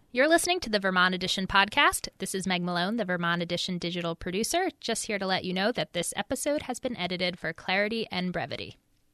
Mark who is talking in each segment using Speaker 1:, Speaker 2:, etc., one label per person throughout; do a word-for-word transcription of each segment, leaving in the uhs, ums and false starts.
Speaker 1: You're listening to the Vermont Edition podcast. This is Meg Malone, the Vermont Edition digital producer, just here to let you know that this episode has been edited for clarity and brevity.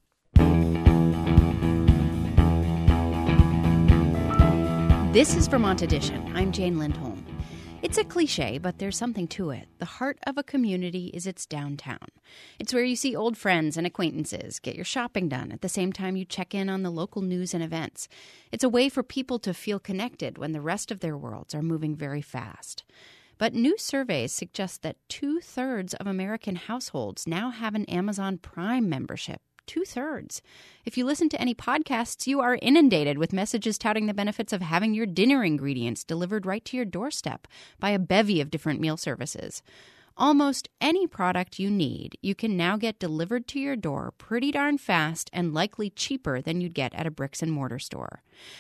Speaker 2: This is Vermont Edition. I'm Jane Lindholm. It's a cliche, but there's something to it. The heart of a community is its downtown. It's where you see old friends and acquaintances, get your shopping done at the same time you check in on the local news and events. It's a way for people to feel connected when the rest of their worlds are moving very fast. But new surveys suggest that two-thirds of American households now have an Amazon Prime membership. Two-thirds. If you listen to any podcasts, you are inundated with messages touting the benefits of having your dinner ingredients delivered right to your doorstep by a bevy of different meal services. Almost any product you need, you can now get delivered to your door pretty darn fast and likely cheaper than you'd get at a bricks-and-mortar store.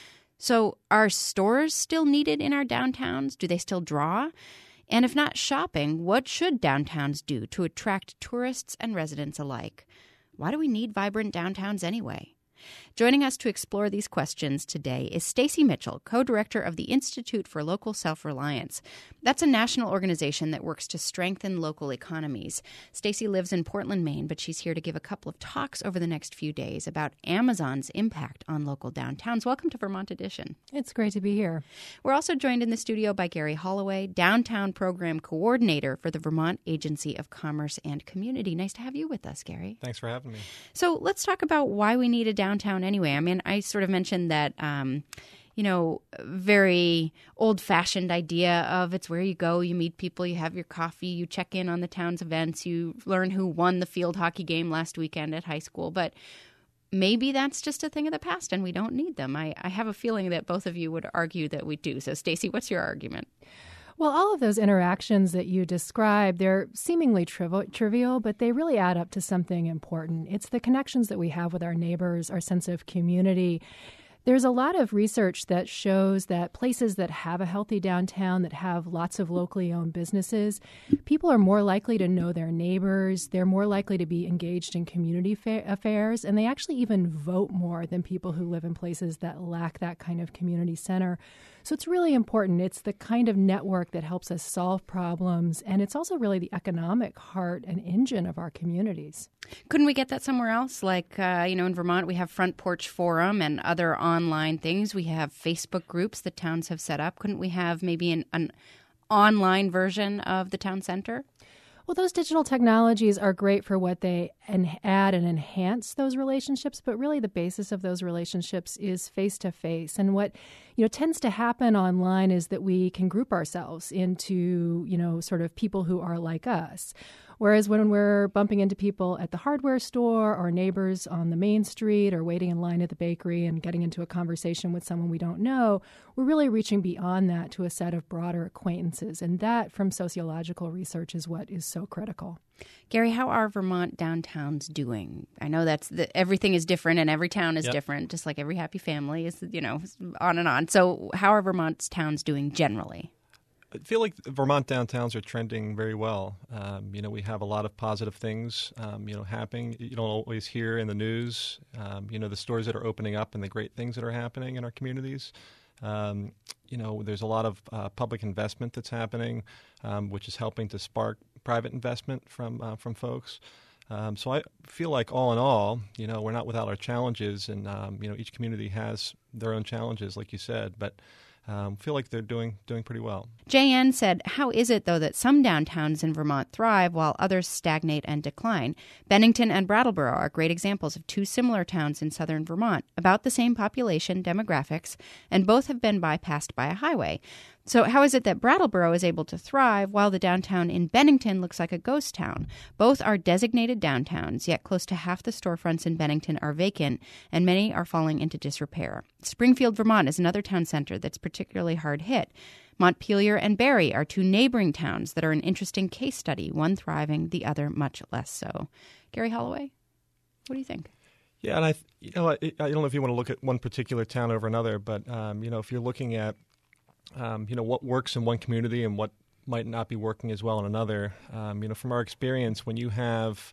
Speaker 2: So are stores still needed in our downtowns? Do they still draw? And if not shopping, what should downtowns do to attract tourists and residents alike? Why do we need vibrant downtowns anyway? Joining us to explore these questions today is Stacy Mitchell, co-director of the Institute for Local Self-Reliance. That's a national organization that works to strengthen local economies. Stacy lives in Portland, Maine, but she's here to give a couple of talks over the next few days about Amazon's impact on local downtowns. Welcome to Vermont Edition.
Speaker 3: It's great to be here.
Speaker 2: We're also joined in the studio by Gary Holloway, Downtown Program Coordinator for the Vermont Agency of Commerce and Community. Nice to have you with us, Gary.
Speaker 4: Thanks for having me.
Speaker 2: So let's talk about why we need a downtown anyway. I mean, I sort of mentioned that, um, you know, very old-fashioned idea of it's where you go, you meet people, you have your coffee, you check in on the town's events, you learn who won the field hockey game last weekend at high school. But maybe that's just a thing of the past and we don't need them. I, I have a feeling that both of you would argue that we do. So, Stacy, what's your argument?
Speaker 3: Well, all of those interactions that you described, they're seemingly triv- trivial, but they really add up to something important. It's the connections that we have with our neighbors, our sense of community. There's a lot of research that shows that places that have a healthy downtown, that have lots of locally owned businesses, people are more likely to know their neighbors. They're more likely to be engaged in community fa- affairs, and they actually even vote more than people who live in places that lack that kind of community center. So it's really important. It's the kind of network that helps us solve problems, and it's also really the economic heart and engine of our communities.
Speaker 2: Couldn't we get that somewhere else? Like, uh, you know, in Vermont, we have Front Porch Forum and other online things. We have Facebook groups that towns have set up. Couldn't we have maybe an, an online version of the town center?
Speaker 3: Well, those digital technologies are great for what they en- add and enhance those relationships, but really the basis of those relationships is face-to-face. And what, you know, tends to happen online is that we can group ourselves into, you know, sort of people who are like us. Whereas when we're bumping into people at the hardware store or neighbors on the main street or waiting in line at the bakery and getting into a conversation with someone we don't know, we're really reaching beyond that to a set of broader acquaintances. And that, from sociological research, is what is so critical.
Speaker 2: Gary, how are Vermont downtowns doing? I know that's the, everything is different and every town is
Speaker 4: yep. different,
Speaker 2: just like every happy family is, you know, on and on. So how are Vermont's towns doing generally?
Speaker 4: I feel like Vermont downtowns are trending very well. Um, you know, we have a lot of positive things, um, you know, happening. You don't always hear in the news, um, you know, the stores that are opening up and the great things that are happening in our communities. Um, you know, there's a lot of uh, public investment that's happening, um, which is helping to spark private investment from uh, from folks. Um, so I feel like all in all, you know, we're not without our challenges, and um, you know, each community has their own challenges, like you said, but um, feel like they're doing doing pretty well.
Speaker 2: J N said, how is it, though, that some downtowns in Vermont thrive while others stagnate and decline? Bennington and Brattleboro are great examples of two similar towns in southern Vermont, about the same population demographics, and both have been bypassed by a highway. So how is it that Brattleboro is able to thrive while the downtown in Bennington looks like a ghost town? Both are designated downtowns, yet close to half the storefronts in Bennington are vacant, and many are falling into disrepair. Springfield, Vermont is another town center that's particularly hard hit. Montpelier and Barre are two neighboring towns that are an interesting case study, one thriving, the other much less so. Gary Holloway, what do you think?
Speaker 4: Yeah, and I, you know, I, I don't know if you want to look at one particular town over another, but um, you know, if you're looking at Um, you know, what works in one community and what might not be working as well in another. Um, you know, from our experience, when you have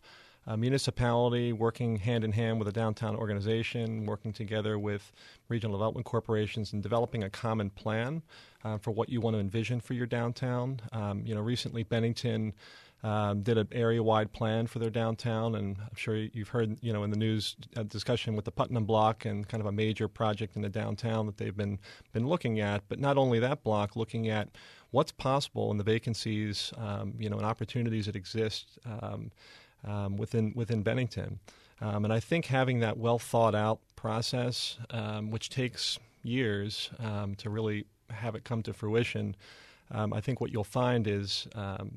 Speaker 4: a municipality working hand in hand with a downtown organization, working together with regional development corporations and developing a common plan uh, for what you want to envision for your downtown. Um, you know, recently Bennington Um, did an area-wide plan for their downtown, and I'm sure you've heard, you know, in the news a discussion with the Putnam block and kind of a major project in the downtown that they've been been looking at. But not only that block, looking at what's possible and the vacancies, um, you know, and opportunities that exist um, um, within within Bennington. Um, and I think having that well thought out process, um, which takes years um, to really have it come to fruition, um, I think what you'll find is um,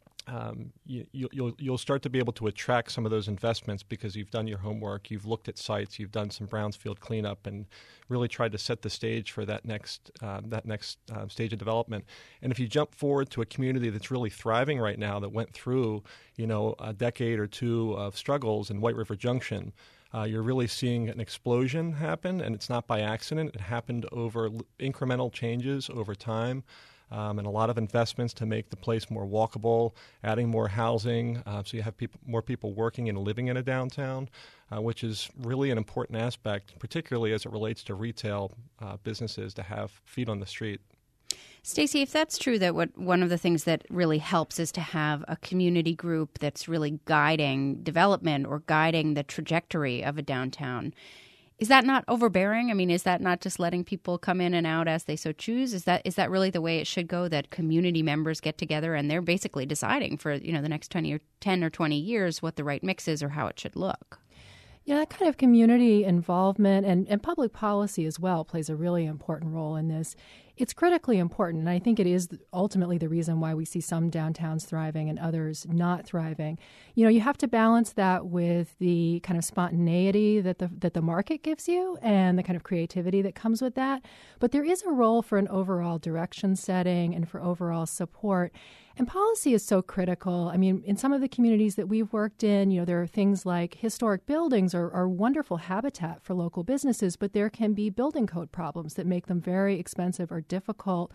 Speaker 4: Um, you, you'll you'll start to be able to attract some of those investments because you've done your homework, you've looked at sites, you've done some brownfield cleanup, and really tried to set the stage for that next uh, that next uh, stage of development. And if you jump forward to a community that's really thriving right now, that went through you know a decade or two of struggles in White River Junction, uh, you're really seeing an explosion happen, and it's not by accident. It happened over l- incremental changes over time. Um, and a lot of investments to make the place more walkable, adding more housing, uh, so you have people, more people working and living in a downtown, uh, which is really an important aspect, particularly as it relates to retail uh, businesses to have feet on the street.
Speaker 2: Stacey, if that's true, that what one of the things that really helps is to have a community group that's really guiding development or guiding the trajectory of a downtown. Is that not overbearing? I mean, is that not just letting people come in and out as they so choose? Is that is that really the way it should go, that community members get together and they're basically deciding for, you know, the next twenty or ten or twenty years what the right mix is or how it should look?
Speaker 3: Yeah, that kind of community involvement and, and public policy as well plays a really important role in this. It's critically important, and I think it is ultimately the reason why we see some downtowns thriving and others not thriving. You know, you have to balance that with the kind of spontaneity that the that the market gives you and the kind of creativity that comes with that. But there is a role for an overall direction setting and for overall support. And policy is so critical. I mean, in some of the communities that we've worked in, you know, there are things like historic buildings are, are wonderful habitat for local businesses, but there can be building code problems that make them very expensive or difficult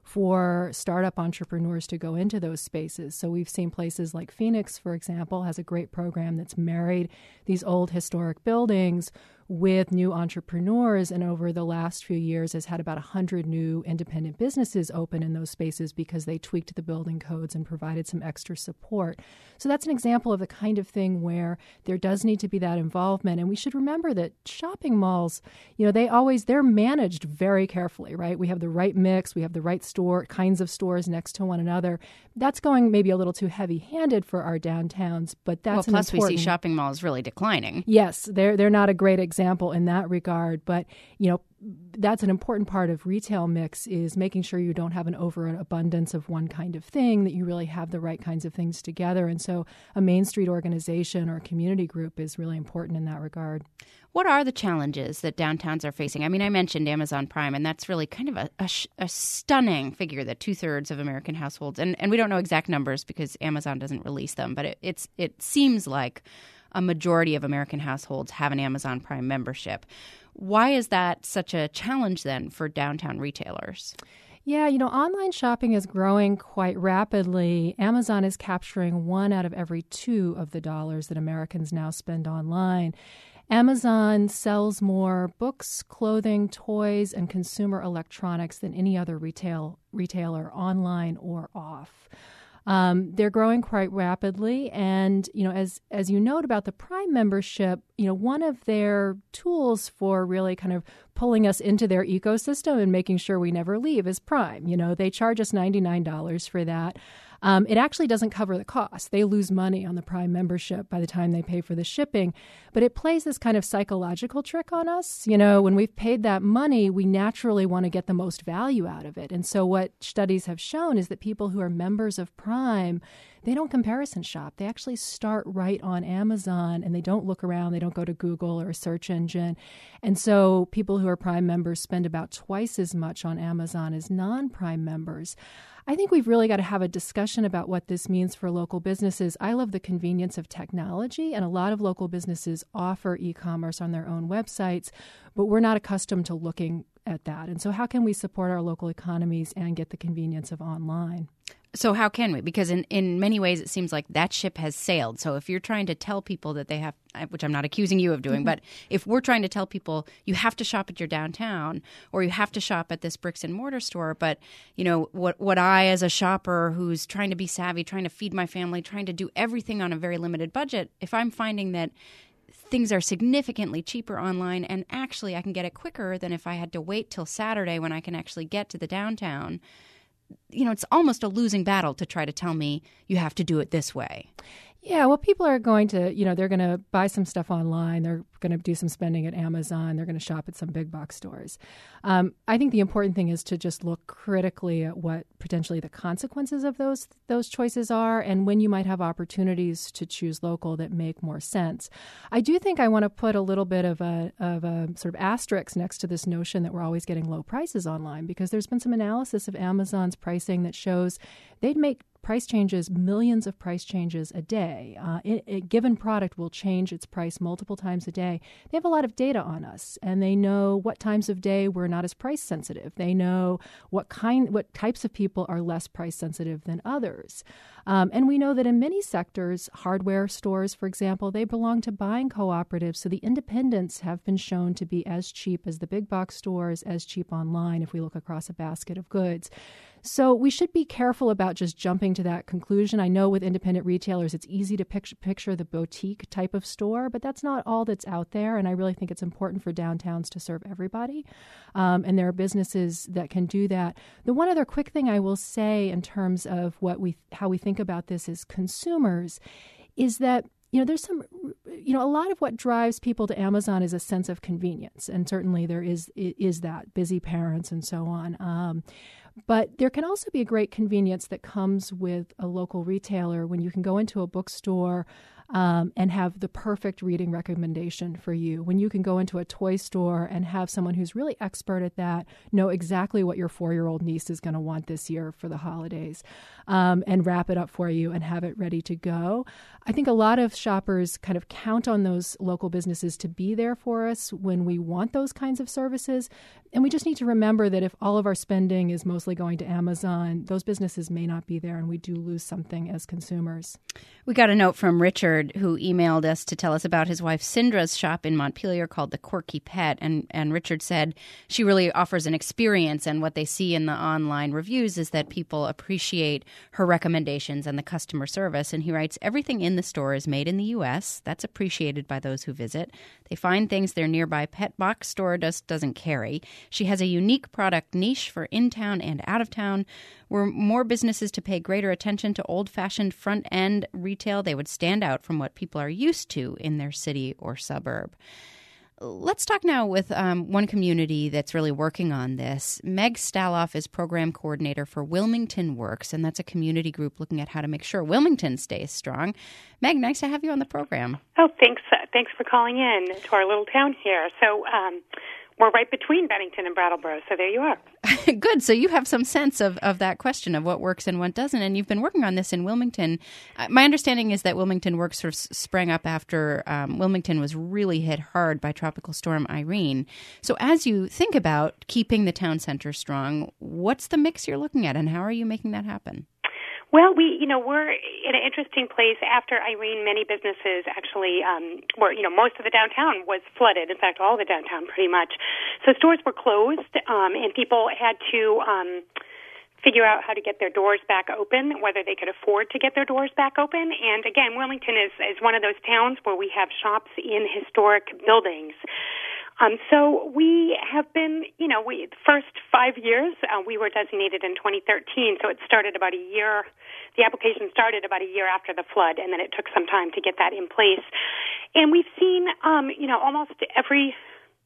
Speaker 3: for startup entrepreneurs to go into those spaces. So we've seen places like Phoenix, for example, has a great program that's married these old historic buildings with new entrepreneurs, and over the last few years has had about one hundred new independent businesses open in those spaces because they tweaked the building codes and provided some extra support. So that's an example of the kind of thing where there does need to be that involvement. And we should remember that shopping malls, you know, they always, they're managed very carefully, right? We have the right mix, we have the right store, kinds of stores next to one another. That's going maybe a little too heavy-handed for our downtowns, but that's
Speaker 2: well,
Speaker 3: an
Speaker 2: plus
Speaker 3: important...
Speaker 2: we see shopping malls really declining.
Speaker 3: Yes, they're they're not a great example in that regard, but you know, that's an important part of retail mix, is making sure you don't have an overabundance of one kind of thing, that you really have the right kinds of things together. And so a Main Street organization or a community group is really important in that regard.
Speaker 2: What are the challenges that downtowns are facing? I mean, I mentioned Amazon Prime, and that's really kind of a, a, a stunning figure that two-thirds of American households, and, and we don't know exact numbers because Amazon doesn't release them, but it, it's it seems like a majority of American households have an Amazon Prime membership. Why is that such a challenge then for downtown retailers?
Speaker 3: Yeah, you know, online shopping is growing quite rapidly. Amazon is capturing one out of every two of the dollars that Americans now spend online. Amazon sells more books, clothing, toys, and consumer electronics than any other retail retailer, online or off. Um, they're growing quite rapidly, and you know, as as you note about the Prime membership, you know, one of their tools for really kind of pulling us into their ecosystem and making sure we never leave is Prime. You know, they charge us ninety-nine dollars for that. Um, it actually doesn't cover the cost. They lose money on the Prime membership by the time they pay for the shipping. But it plays this kind of psychological trick on us. You know, when we've paid that money, we naturally want to get the most value out of it. And so what studies have shown is that people who are members of Prime, they don't comparison shop. They actually start right on Amazon, and they don't look around. They don't go to Google or a search engine. And so people who are Prime members spend about twice as much on Amazon as non-Prime members. I think we've really got to have a discussion about what this means for local businesses. I love the convenience of technology, and a lot of local businesses offer e-commerce on their own websites, but we're not accustomed to looking at that. And so how can we support our local economies and get the convenience of online?
Speaker 2: So how can we? Because in, in many ways it seems like that ship has sailed. So if you're trying to tell people that they have, which I'm not accusing you of doing, mm-hmm. but if we're trying to tell people you have to shop at your downtown or you have to shop at this bricks and mortar store, but you know what what I as a shopper who's trying to be savvy, trying to feed my family, trying to do everything on a very limited budget, if I'm finding that things are significantly cheaper online and actually I can get it quicker than if I had to wait till Saturday when I can actually get to the downtown, you know, it's almost a losing battle to try to tell me you have to do it this way.
Speaker 3: Yeah, well, people are going to, you know, they're going to buy some stuff online. They're going to do some spending at Amazon. They're going to shop at some big box stores. Um, I think the important thing is to just look critically at what potentially the consequences of those those choices are and when you might have opportunities to choose local that make more sense. I do think I want to put a little bit of a, of a sort of asterisk next to this notion that we're always getting low prices online, because there's been some analysis of Amazon's pricing that shows they'd make price changes, millions of price changes a day. Uh, a given product will change its price multiple times a day. They have a lot of data on us, and they know what times of day we're not as price sensitive. They know what kind, what types of people are less price sensitive than others. Um, and we know that in many sectors, hardware stores, for example, they belong to buying cooperatives, so the independents have been shown to be as cheap as the big box stores, as cheap online if we look across a basket of goods. So we should be careful about just jumping to that conclusion. I know with independent retailers, it's easy to picture, picture the boutique type of store, but that's not all that's out there. And I really think it's important for downtowns to serve everybody. Um, and there are businesses that can do that. The one other quick thing I will say in terms of what we, how we think about this as consumers is that, you know, there's some, you know, a lot of what drives people to Amazon is a sense of convenience. And certainly there is, is that, busy parents and so on. Um, But there can also be a great convenience that comes with a local retailer when you can go into a bookstore um, and have the perfect reading recommendation for you. When you can go into a toy store and have someone who's really expert at that know exactly what your four-year-old niece is going to want this year for the holidays um, and wrap it up for you and have it ready to go. I think a lot of shoppers kind of count on those local businesses to be there for us when we want those kinds of services. And we just need to remember that if all of our spending is mostly going to Amazon, those businesses may not be there, and we do lose something as consumers.
Speaker 2: We got a note from Richard, who emailed us to tell us about his wife Cindra's shop in Montpelier called The Quirky Pet. And, and Richard said she really offers an experience, and what they see in the online reviews is that people appreciate her recommendations and the customer service. And he writes, everything in the store is made in the U S. That's appreciated by those who visit. They find things their nearby pet box store just doesn't carry. She has a unique product niche for in-town and out-of-town. Were more businesses to pay greater attention to old-fashioned front-end retail, they would stand out from what people are used to in their city or suburb. Let's talk now with um, one community that's really working on this. Meg Staloff is program coordinator for Wilmington Works, and that's a community group looking at how to make sure Wilmington stays strong. Meg, nice to have you on the program.
Speaker 5: Oh, thanks. Uh, thanks for calling in to our little town here. So um, we're right between Bennington and Brattleboro, so there you are.
Speaker 2: Good. So you have some sense of, of that question of what works and what doesn't, and you've been working on this in Wilmington. Uh, my understanding is that Wilmington Works sort of sprang up after um, Wilmington was really hit hard by Tropical Storm Irene. So as you think about keeping the town center strong, what's the mix you're looking at, and how are you making that happen?
Speaker 5: Well, we, you know, we're in an interesting place. After Irene, many businesses actually um, were, you know, most of the downtown was flooded. In fact, all the downtown pretty much. So stores were closed, um, and people had to um, figure out how to get their doors back open, whether they could afford to get their doors back open. And again, Wilmington is, is one of those towns where we have shops in historic buildings. Um, so we have been, you know, we the first five years uh, we were designated in twenty thirteen. So it started about a year. The application started about a year after the flood, and then it took some time to get that in place. And we've seen, um, you know, almost every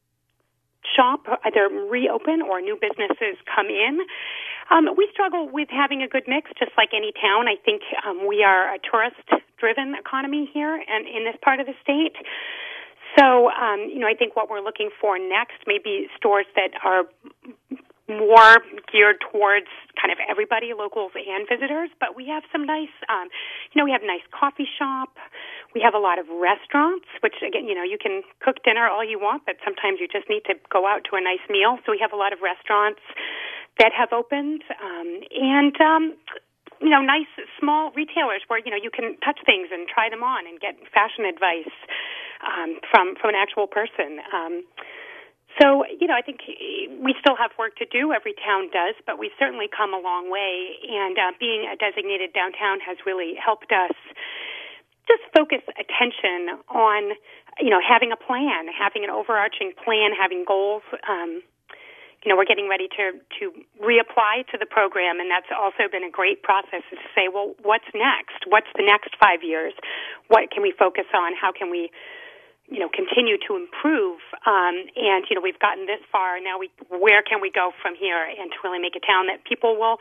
Speaker 5: shop either reopen or new businesses come in. Um, we struggle with having a good mix, just like any town. I think um, we are a tourist-driven economy here, and in this part of the state. So, um, you know, I think what we're looking for next may be stores that are more geared towards kind of everybody, locals and visitors. But we have some nice, um, you know, we have a nice coffee shop. We have a lot of restaurants, which, again, you know, you can cook dinner all you want, but sometimes you just need to go out to a nice meal. So we have a lot of restaurants that have opened. Um, and um, you know, nice small retailers where, you know, you can touch things and try them on and get fashion advice um, from, from an actual person. Um, so, you know, I think we still have work to do. Every town does, but we've certainly come a long way. And uh, being a designated downtown has really helped us just focus attention on, you know, having a plan, having an overarching plan, having goals. Um, you know, we're getting ready to, to reapply to the program, and that's also been a great process is to say, well, what's next? What's the next five years? What can we focus on? How can we, you know, continue to improve? Um, and, you know, we've gotten this far. Now we, where can we go from here and to really make a town that people will,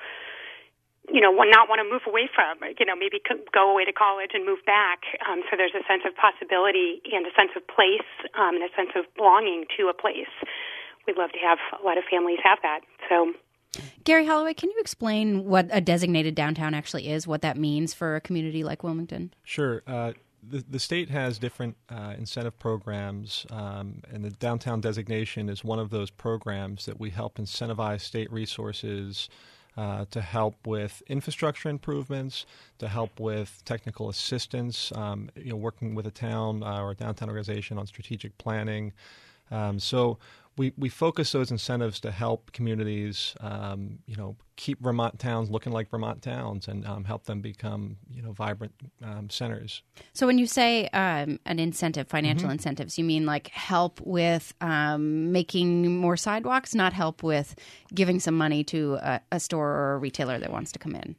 Speaker 5: you know, not want to move away from, you know, maybe go away to college and move back. Um, so there's a sense of possibility and a sense of place um, and a sense of belonging to a place. We'd love to have a lot of families have that. So,
Speaker 2: Gary Holloway, can you explain what a designated downtown actually is, what that means for a community like Wilmington?
Speaker 4: Sure. Uh, the, the state has different uh, incentive programs, um, and the downtown designation is one of those programs that we help incentivize state resources uh, to help with infrastructure improvements, to help with technical assistance, um, you know, working with a town uh, or a downtown organization on strategic planning. Um, so we, we focus those incentives to help communities, um, you know, keep Vermont towns looking like Vermont towns and um, help them become, you know, vibrant um, centers.
Speaker 2: So when you say um, an incentive, financial mm-hmm. incentives, you mean like help with um, making more sidewalks, not help with giving some money to a, a store or a retailer that wants to come in?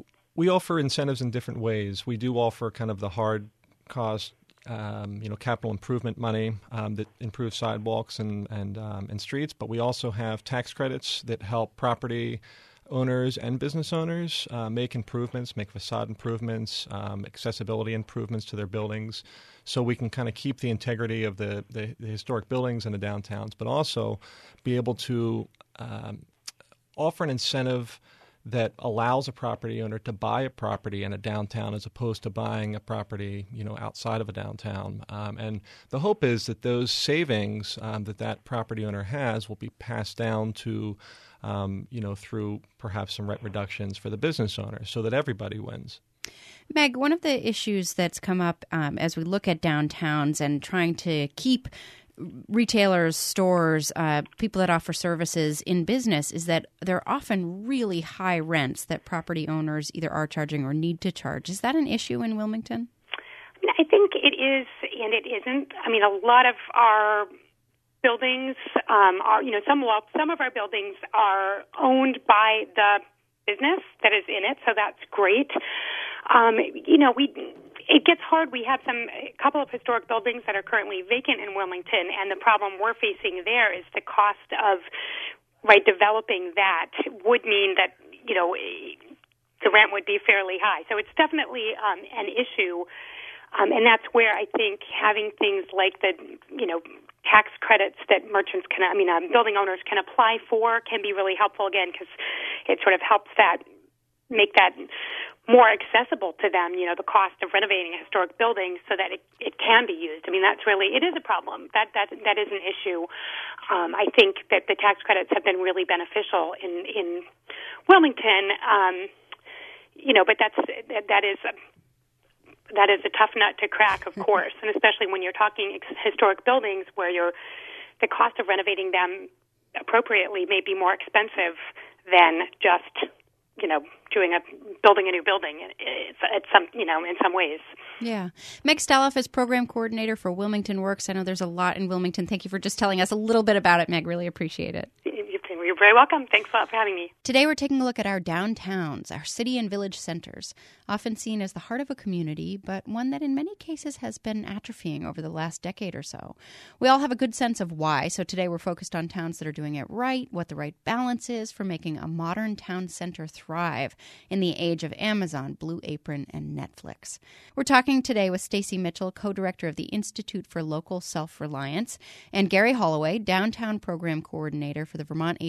Speaker 4: We offer incentives in different ways. We do offer kind of the hard cost Um, you know, capital improvement money um, that improves sidewalks and and, um, and streets, but we also have tax credits that help property owners and business owners uh, make improvements, make facade improvements, um, accessibility improvements to their buildings, so we can kind of keep the integrity of the, the, the historic buildings in the downtowns, but also be able to um, offer an incentive that allows a property owner to buy a property in a downtown as opposed to buying a property, you know, outside of a downtown. Um, and the hope is that those savings um, that that property owner has will be passed down to, um, you know, through perhaps some rent reductions for the business owner so that everybody wins.
Speaker 2: Meg, one of the issues that's come up um, as we look at downtowns and trying to keep retailers, stores, uh, people that offer services in business is that there are often really high rents that property owners either are charging or need to charge. Is that an issue in Wilmington?
Speaker 5: I think it is and it isn't. I mean, a lot of our buildings um, are, you know, some well, some of our buildings are owned by the business that is in it, so that's great. Um, you know, we it gets hard. We have some a couple of historic buildings that are currently vacant in Wilmington, and the problem we're facing there is the cost of right developing that would mean that, you know, the rent would be fairly high. So it's definitely um, an issue, um, and that's where I think having things like the, you know, tax credits that merchants can, I mean, um, building owners can apply for can be really helpful again because it sort of helps that make that more accessible to them, you know, the cost of renovating a historic building so that it, it can be used. I mean, that's really, it is a problem. That that that is an issue. Um, I think that the tax credits have been really beneficial in, in Wilmington, um, you know, but that's that, that is a, that is a tough nut to crack, of course, and especially when you're talking historic buildings where you're, the cost of renovating them appropriately may be more expensive than just, you know, doing a building a new building. It's, it's some, you know, in some ways.
Speaker 2: Yeah. Meg Staloff is program coordinator for Wilmington Works. I know there's a lot in Wilmington. Thank you for just telling us a little bit about it, Meg. Really appreciate it.
Speaker 5: You're very welcome. Thanks a lot for having me.
Speaker 2: Today we're taking a look at our downtowns, our city and village centers, often seen as the heart of a community, but one that in many cases has been atrophying over the last decade or so. We all have a good sense of why, so today we're focused on towns that are doing it right, what the right balance is for making a modern town center thrive in the age of Amazon, Blue Apron, and Netflix. We're talking today with Stacy Mitchell, co-director of the Institute for Local Self-Reliance, and Gary Holloway, downtown program coordinator for the Vermont Agency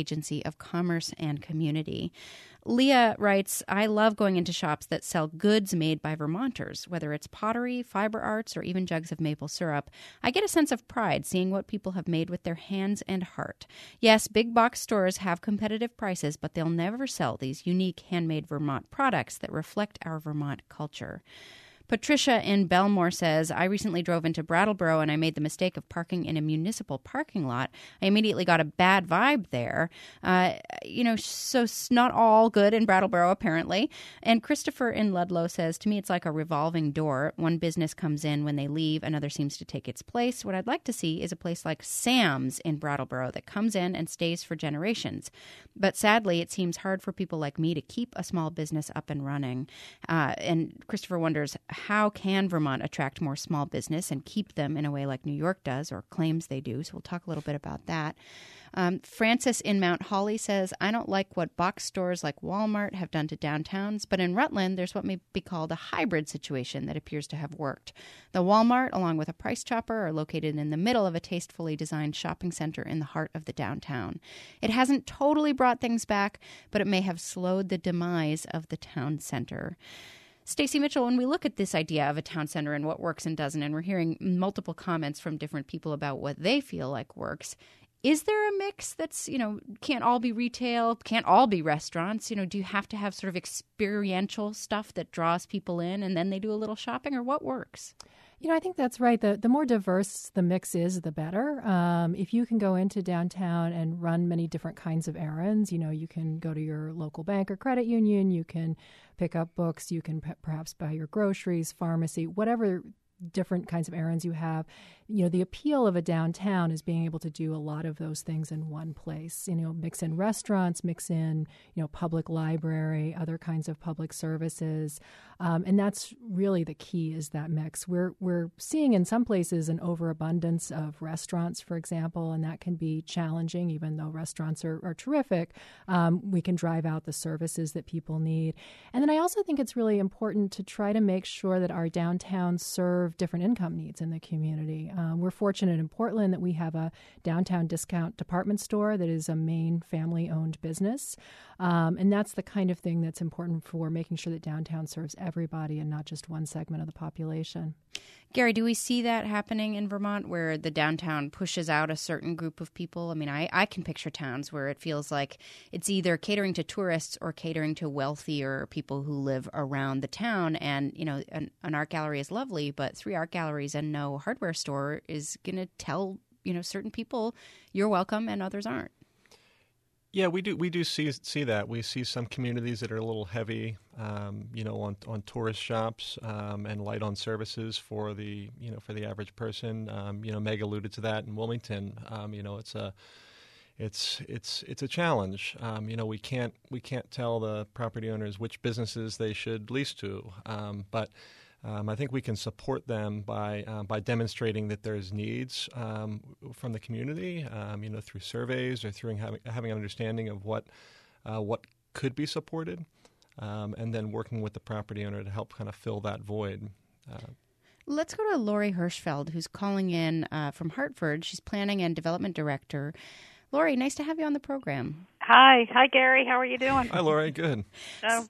Speaker 2: Agency of Commerce and Community. Leah writes, I love going into shops that sell goods made by Vermonters, whether it's pottery, fiber arts, or even jugs of maple syrup. I get a sense of pride seeing what people have made with their hands and heart. Yes, big box stores have competitive prices, but they'll never sell these unique handmade Vermont products that reflect our Vermont culture. Patricia in Belmore says, I recently drove into Brattleboro and I made the mistake of parking in a municipal parking lot. I immediately got a bad vibe there. Uh, you know, so it's not all good in Brattleboro, apparently. And Christopher in Ludlow says, to me, it's like a revolving door. One business comes in when they leave, another seems to take its place. What I'd like to see is a place like Sam's in Brattleboro that comes in and stays for generations. But sadly, it seems hard for people like me to keep a small business up and running. Uh, and Christopher wonders, how can Vermont attract more small business and keep them in a way like New York does or claims they do? So we'll talk a little bit about that. Um, Francis in Mount Holly says, I don't like what box stores like Walmart have done to downtowns, but in Rutland, there's what may be called a hybrid situation that appears to have worked. The Walmart, along with a Price Chopper, are located in the middle of a tastefully designed shopping center in the heart of the downtown. It hasn't totally brought things back, but it may have slowed the demise of the town center. Stacey Mitchell, when we look at this idea of a town center and what works and doesn't, and we're hearing multiple comments from different people about what they feel like works, is there a mix that's, you know, can't all be retail, can't all be restaurants? You know, do you have to have sort of experiential stuff that draws people in and then they do a little shopping, or what works?
Speaker 3: You know, I think that's right. The the more diverse the mix is, the better. Um, if you can go into downtown and run many different kinds of errands, you know, you can go to your local bank or credit union, you can pick up books, you can p- perhaps buy your groceries, pharmacy, whatever different kinds of errands you have. You know, the appeal of a downtown is being able to do a lot of those things in one place. You know, mix in restaurants, mix in, you know, public library, other kinds of public services. Um, and that's really the key, is that mix. We're we're seeing in some places an overabundance of restaurants, for example, and that can be challenging, even though restaurants are, are terrific. Um, we can drive out the services that people need. And then I also think it's really important to try to make sure that our downtowns serve different income needs in the community. Um, we're fortunate in Portland that we have a downtown discount department store that is a Maine family-owned business. Um, and that's the kind of thing that's important for making sure that downtown serves everybody and not just one segment of the population.
Speaker 2: Gary, do we see that happening in Vermont, where the downtown pushes out a certain group of people? I mean, I, I can picture towns where it feels like it's either catering to tourists or catering to wealthier people who live around the town. And, you know, an, an art gallery is lovely, but three art galleries and no hardware store is going to tell, you know, certain people you're welcome and others aren't.
Speaker 4: Yeah, we do. We do see see that. We see some communities that are a little heavy, um, you know, on, on tourist shops um, and light on services for the you know for the average person. Um, you know, Meg alluded to that in Wilmington. Um, you know, it's a it's it's it's a challenge. Um, you know, we can't we can't tell the property owners which businesses they should lease to, um, but. Um, I think we can support them by uh, by demonstrating that there's needs um, from the community, um, you know, through surveys or through having, having an understanding of what uh, what could be supported, um, and then working with the property owner to help kind of fill that void. Uh,
Speaker 2: Let's go to Lori Hirschfeld, who's calling in uh, from Hartford. She's Planning and Development Director. Lori, nice to have you on the program.
Speaker 6: Hi. Hi, Gary. How are you doing?
Speaker 4: Hi, Lori. Good.
Speaker 6: So,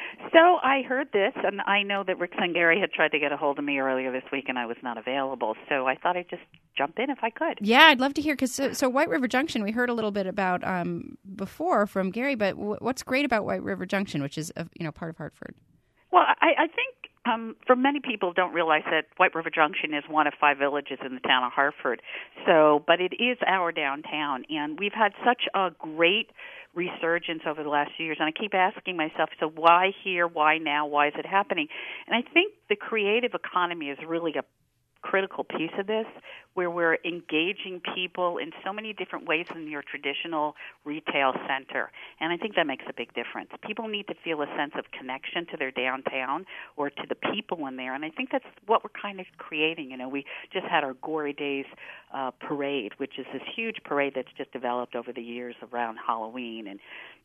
Speaker 6: so I heard this, and I know that Rick Sangari had tried to get a hold of me earlier this week, and I was not available. So I thought I'd just jump in if I could.
Speaker 2: Yeah, I'd love to hear, because so, so White River Junction, we heard a little bit about um, before from Gary, but w- what's great about White River Junction, which is uh, you know part of Hartford?
Speaker 6: Well, I, I think um, for many people don't realize that White River Junction is one of five villages in the town of Hartford. So, but it is our downtown, and we've had such a great resurgence over the last few years, and I keep asking myself, so why here, why now, why is it happening? And I think the creative economy is really a critical piece of this, where we're engaging people in so many different ways than your traditional retail center. And I think that makes a big difference. People need to feel a sense of connection to their downtown or to the people in there. And I think that's what we're kind of creating. You know, we just had our Gory Days uh, parade, which is this huge parade that's just developed over the years around Halloween. And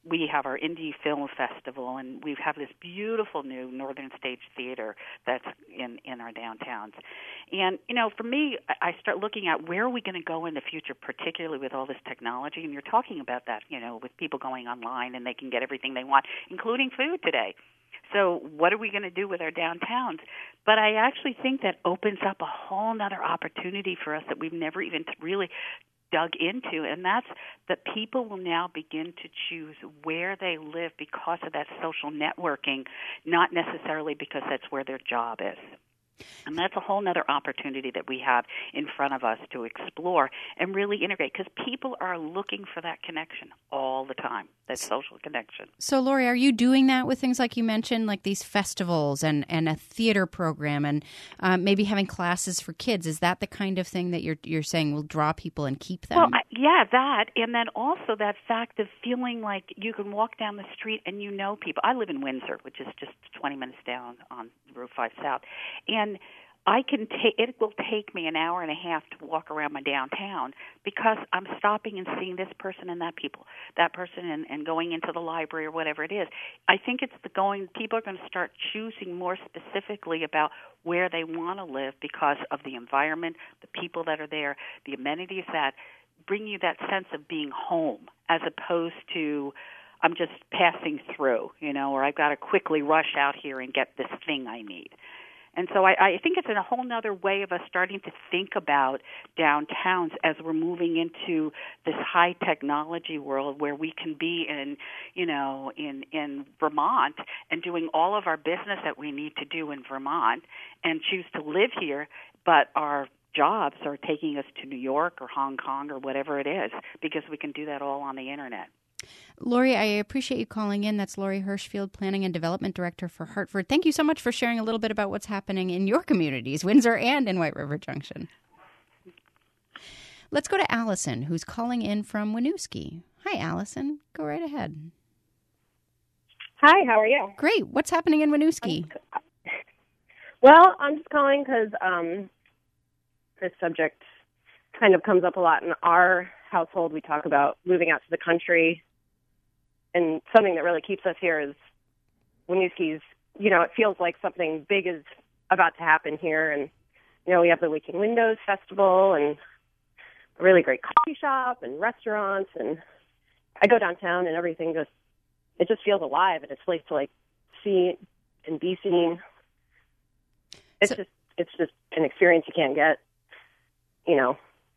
Speaker 6: we have our Indie Film Festival, and we have this beautiful new Northern Stage Theater that's in, in our downtowns. And, you know, for me, I start looking at where are we going to go in the future, particularly with all this technology. And you're talking about that, you know, with people going online and they can get everything they want, including food today. So what are we going to do with our downtowns? But I actually think that opens up a whole other opportunity for us that we've never even really dug into, and that's that people will now begin to choose where they live because of that social networking, not necessarily because that's where their job is. And that's a whole other opportunity that we have in front of us to explore and really integrate, because people are looking for that connection all the time, that social connection.
Speaker 2: So, Lori, are you doing that with things like you mentioned, like these festivals and, and a theater program and uh, maybe having classes for kids? Is that the kind of thing that you're you're saying will draw people and keep them?
Speaker 6: Well, I, yeah, that. And then also that fact of feeling like you can walk down the street and you know people. I live in Windsor, which is just twenty minutes down on Route five South. And I can take it will take me an hour and a half to walk around my downtown because I'm stopping and seeing this person and that people, that person and, and going into the library or whatever it is. I think it's the going. People are going to start choosing more specifically about where they want to live because of the environment, the people that are there, the amenities that bring you that sense of being home, as opposed to I'm just passing through, you know, or I've got to quickly rush out here and get this thing I need. And so I, I think it's in a whole other way of us starting to think about downtowns as we're moving into this high technology world where we can be in, you know, in, in Vermont and doing all of our business that we need to do in Vermont and choose to live here, but our jobs are taking us to New York or Hong Kong or whatever it is, because we can do that all on the internet.
Speaker 2: Lori, I appreciate you calling in. That's Lori Hirschfield, Planning and Development Director for Hartford. Thank you so much for sharing a little bit about what's happening in your communities, Windsor and in White River Junction. Let's go to Allison, who's calling in from Winooski. Hi, Allison. Go right ahead.
Speaker 7: Hi, how are you?
Speaker 2: Great. What's happening in Winooski?
Speaker 7: Well, I'm just calling because um, this subject kind of comes up a lot in our household. We talk about moving out to the country, and something that really keeps us here is Winooski's, you know, it feels like something big is about to happen here. And, you know, we have the Waking Windows Festival and a really great coffee shop and restaurants. And I go downtown and everything just, it just feels alive, and it's a place to, like, see and be seen. It's so, just, it's just an experience you can't get, you know,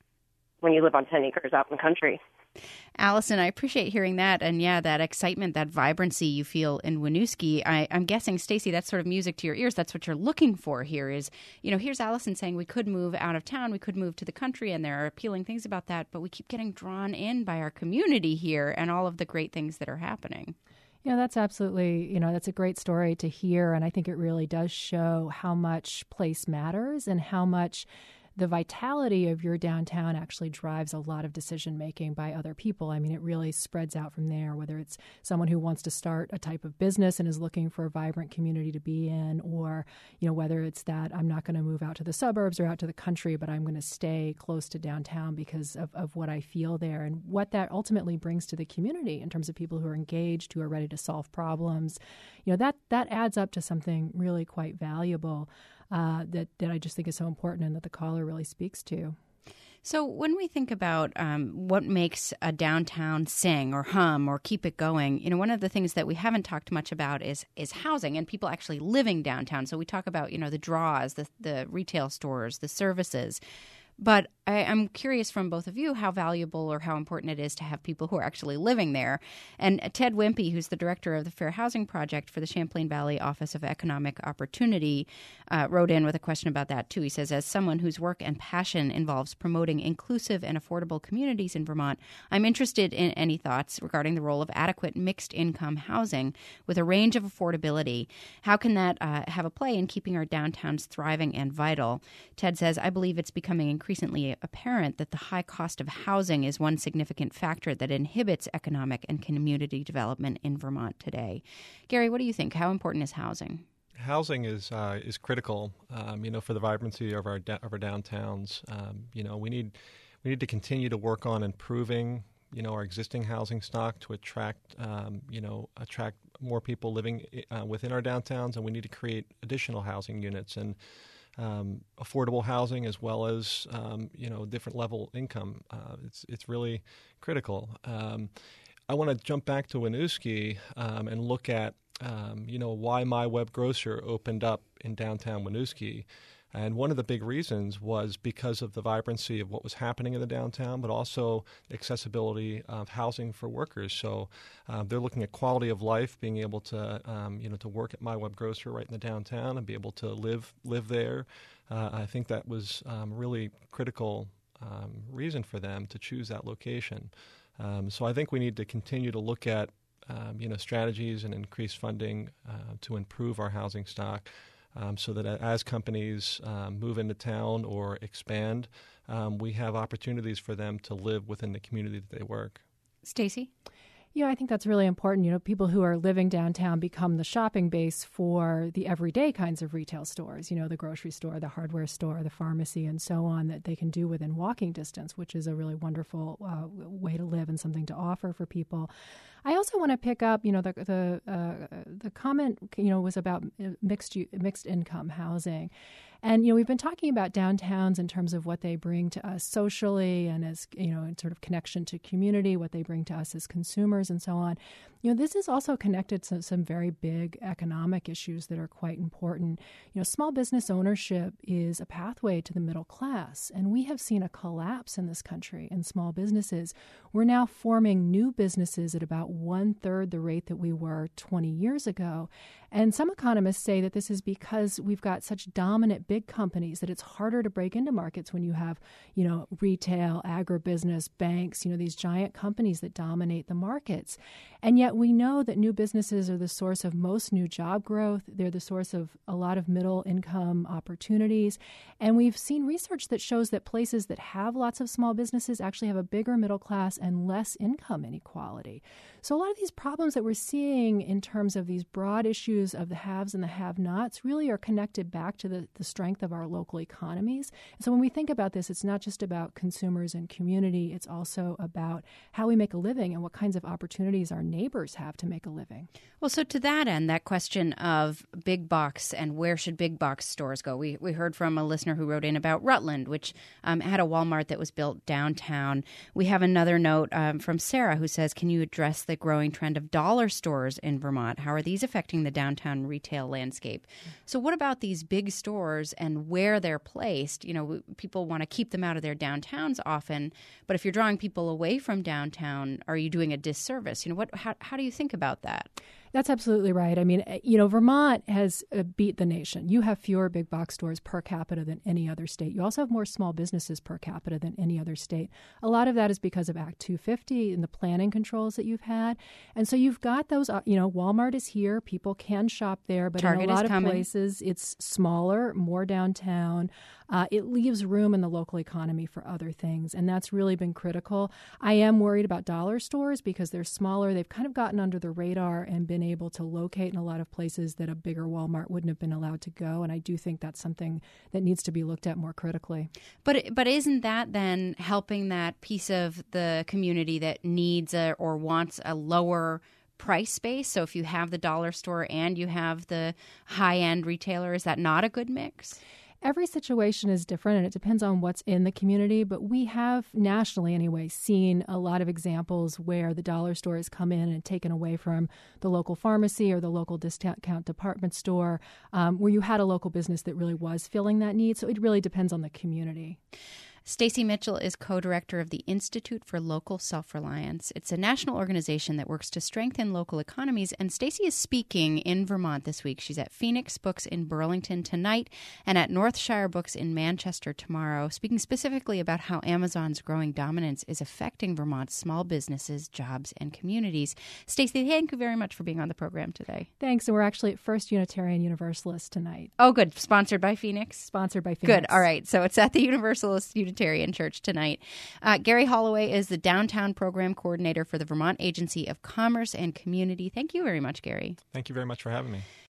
Speaker 7: when you live on ten acres out in the country.
Speaker 2: Allison, I appreciate hearing that. And yeah, that excitement, that vibrancy you feel in Winooski. I, I'm guessing, Stacey, that's sort of music to your ears. That's what you're looking for here is, you know, here's Allison saying we could move out of town, we could move to the country, and there are appealing things about that, but we keep getting drawn in by our community here and all of the great things that are happening.
Speaker 3: Yeah, that's absolutely, you know, that's a great story to hear. And I think it really does show how much place matters and how much the vitality of your downtown actually drives a lot of decision making by other people. I mean, it really spreads out from there, whether it's someone who wants to start a type of business and is looking for a vibrant community to be in, or, you know, whether it's that I'm not going to move out to the suburbs or out to the country, but I'm going to stay close to downtown because of, of what I feel there and what that ultimately brings to the community in terms of people who are engaged, who are ready to solve problems. You know, that, that adds up to something really quite valuable. Uh, that, that I just think is so important and that the caller really speaks to.
Speaker 2: So when we think about um, what makes a downtown sing or hum or keep it going, you know, one of the things that we haven't talked much about is is housing and people actually living downtown. So we talk about, you know, the draws, the, the retail stores, the services. But I, I'm curious from both of you how valuable or how important it is to have people who are actually living there. And Ted Wimpy, who's the director of the Fair Housing Project for the Champlain Valley Office of Economic Opportunity, uh, wrote in with a question about that, too. He says, as someone whose work and passion involves promoting inclusive and affordable communities in Vermont, I'm interested in any thoughts regarding the role of adequate mixed-income housing with a range of affordability. How can that uh, have a play in keeping our downtowns thriving and vital? Ted says, I believe it's becoming increasingly Recently apparent that the high cost of housing is one significant factor that inhibits economic and community development in Vermont today. Gary, what do you think? How important is housing?
Speaker 4: Housing is uh, is critical, um, you know, for the vibrancy of our da- of our downtowns. Um, you know, we need we need to continue to work on improving you know, our existing housing stock to attract, um, you know, attract more people living uh, within our downtowns, and we need to create additional housing units and um, affordable housing as well as, um, you know, different level income. Uh, it's it's really critical. Um, I want to jump back to Winooski um, and look at, um, you know, why My Web Grocer opened up in downtown Winooski. And one of the big reasons was because of the vibrancy of what was happening in the downtown, but also accessibility of housing for workers. So uh, they're looking at quality of life, being able to, um, you know, to work at My Web Grocer right in the downtown and be able to live live there. Uh, I think that was um, really critical um, reason for them to choose that location. Um, so I think we need to continue to look at, um, you know, strategies and increase funding uh, to improve our housing stock. Um, so that as companies um, move into town or expand, um, we have opportunities for them to live within the community that they work.
Speaker 2: Stacey?
Speaker 3: Yeah, I think that's really important. You know, people who are living downtown become the shopping base for the everyday kinds of retail stores, you know, the grocery store, the hardware store, the pharmacy, and so on, that they can do within walking distance, which is a really wonderful uh, way to live and something to offer for people. I also want to pick up, you know, the the uh, the comment, you know, was about mixed mixed income housing. And, you know, we've been talking about downtowns in terms of what they bring to us socially and as, you know, in sort of connection to community, what they bring to us as consumers and so on. You know, this is also connected to some very big economic issues that are quite important. You know, small business ownership is a pathway to the middle class, and we have seen a collapse in this country in small businesses. We're now forming new businesses at about one-third the rate that we were twenty years ago. And some economists say that this is because we've got such dominant big companies that it's harder to break into markets when you have, you know, retail, agribusiness, banks, you know, these giant companies that dominate the markets. And yet we know that new businesses are the source of most new job growth. They're the source of a lot of middle income opportunities. And we've seen research that shows that places that have lots of small businesses actually have a bigger middle class and less income inequality. So a lot of these problems that we're seeing in terms of these broad issues of the haves and the have-nots really are connected back to the, the strength of our local economies. And so when we think about this, it's not just about consumers and community. It's also about how we make a living and what kinds of opportunities our neighbors have to make a living.
Speaker 2: Well, so to that end, that question of big box and where should big box stores go? We we heard from a listener who wrote in about Rutland, which um, had a Walmart that was built downtown. We have another note um, from Sarah who says, can you address the growing trend of dollar stores in Vermont? How are these affecting the downtown retail landscape? So what about these big stores and where they're placed? You know, people want to keep them out of their downtowns often, but if you're drawing people away from downtown, are you doing a disservice? You know, what? How, how do you think about that?
Speaker 3: That's absolutely right. I mean, you know, Vermont has uh, beat the nation. You have fewer big box stores per capita than any other state. You also have more small businesses per capita than any other state. A lot of that is because of Act two fifty and the planning controls that you've had. And so you've got those, uh, you know, Walmart is here. People can shop there. But
Speaker 2: Target
Speaker 3: in a lot
Speaker 2: is
Speaker 3: of
Speaker 2: coming.
Speaker 3: places, it's smaller, more downtown. Uh, it leaves room in the local economy for other things. And that's really been critical. I am worried about dollar stores because they're smaller. They've kind of gotten under the radar and been able to locate in a lot of places that a bigger Walmart wouldn't have been allowed to go. And I do think that's something that needs to be looked at more critically.
Speaker 2: But but isn't that then helping that piece of the community that needs a, or wants a lower price space? So if you have the dollar store and you have the high-end retailer, is that not a good mix?
Speaker 3: Every situation is different, and it depends on what's in the community. But we have, nationally anyway, seen a lot of examples where the dollar store has come in and taken away from the local pharmacy or the local discount department store, um, where you had a local business that really was filling that need. So it really depends on the community.
Speaker 2: Stacey Mitchell is co-director of the Institute for Local Self-Reliance. It's a national organization that works to strengthen local economies, and Stacey is speaking in Vermont this week. She's at Phoenix Books in Burlington tonight and at Northshire Books in Manchester tomorrow, speaking specifically about how Amazon's growing dominance is affecting Vermont's small businesses, jobs, and communities. Stacey, thank you very much for being on the program today.
Speaker 3: Thanks. And we're actually at First Unitarian Universalist tonight.
Speaker 2: Oh, good. Sponsored by Phoenix?
Speaker 3: Sponsored by Phoenix.
Speaker 2: Good. All right. So it's at the Universalist Unitarian Church tonight. Uh, Gary Holloway is the Downtown Program Coordinator for the Vermont Agency of Commerce and Community. Thank you very much, Gary.
Speaker 4: Thank you very much for having me.